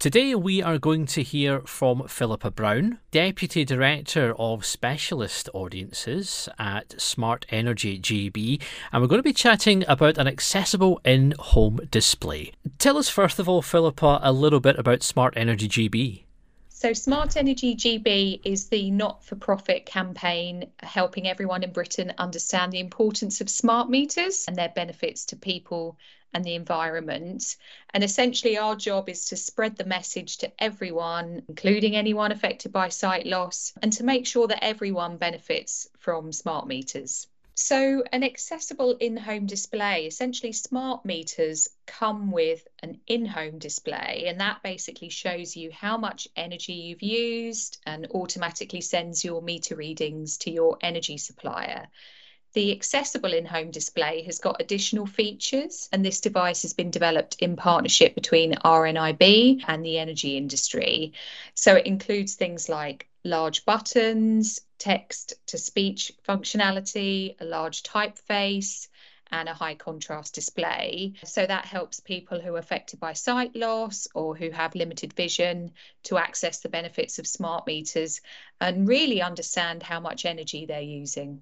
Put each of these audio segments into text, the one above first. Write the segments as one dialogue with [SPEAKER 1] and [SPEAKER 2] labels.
[SPEAKER 1] Today we are going to hear from Philippa Brown, Deputy Director of Specialist Audiences at Smart Energy GB, and we're going to be chatting about an accessible in-home display. Tell us first of all, Philippa, a little bit about Smart Energy GB.
[SPEAKER 2] So Smart Energy GB is the not-for-profit campaign helping everyone in Britain understand the importance of smart meters and their benefits to people and the environment. And essentially our job is to spread the message to everyone, including anyone affected by sight loss, and to make sure that everyone benefits from smart meters. So an accessible in-home display, essentially smart meters come with an in-home display, and that basically shows you how much energy you've used and automatically sends your meter readings to your energy supplier. The accessible in-home display has got additional features, and this device has been developed in partnership between RNIB and the energy industry. So it includes things like large buttons, text-to-speech functionality, a large typeface, and a high contrast display. So that helps people who are affected by sight loss or who have limited vision to access the benefits of smart meters and really understand how much energy they're using.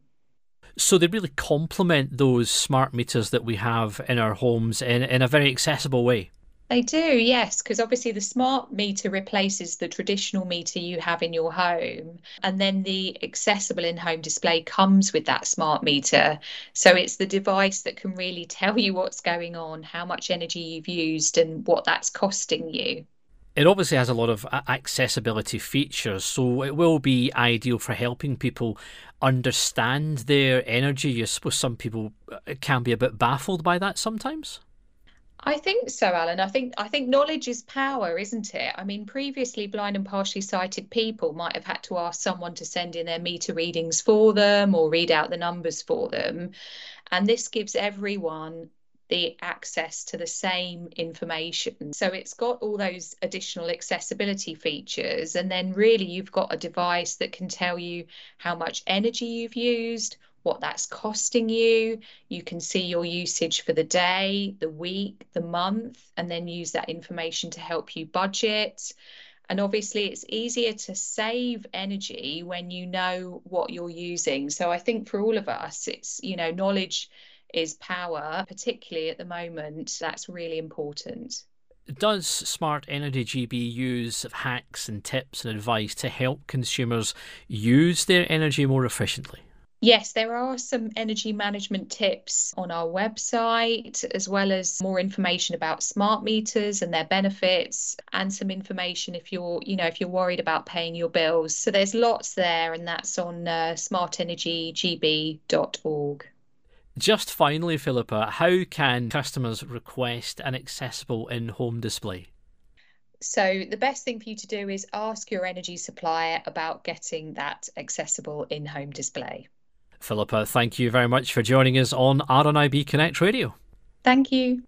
[SPEAKER 1] So they really complement those smart meters that we have in our homes in a very accessible way.
[SPEAKER 2] They do, yes, because obviously the smart meter replaces the traditional meter you have in your home. And then the accessible in-home display comes with that smart meter. So it's the device that can really tell you what's going on, how much energy you've used, and what that's costing you.
[SPEAKER 1] It obviously has a lot of accessibility features, so it will be ideal for helping people understand their energy. I suppose some people can be a bit baffled by that sometimes.
[SPEAKER 2] I think so, Alan. I think knowledge is power, isn't it? I mean, previously blind and partially sighted people might have had to ask someone to send in their meter readings for them or read out the numbers for them. And this gives everyone the access to the same information. So it's got all those additional accessibility features. And then really you've got a device that can tell you how much energy you've used, what that's costing you. You can see your usage for the day, the week, the month, and then use that information to help you budget. And obviously, it's easier to save energy when you know what you're using. So I think for all of us, it's, knowledge is power, particularly at the moment. That's really important.
[SPEAKER 1] Does Smart Energy GB use hacks and tips and advice to help consumers use their energy more efficiently?
[SPEAKER 2] Yes, there are some energy management tips on our website, as well as more information about smart meters and their benefits, and some information if you're worried about paying your bills. So there's lots there, and that's on smartenergygb.org.
[SPEAKER 1] Just finally, Philippa, how can customers request an accessible in-home display?
[SPEAKER 2] So the best thing for you to do is ask your energy supplier about getting that accessible in-home display.
[SPEAKER 1] Philippa, thank you very much for joining us on RNIB Connect Radio.
[SPEAKER 2] Thank you.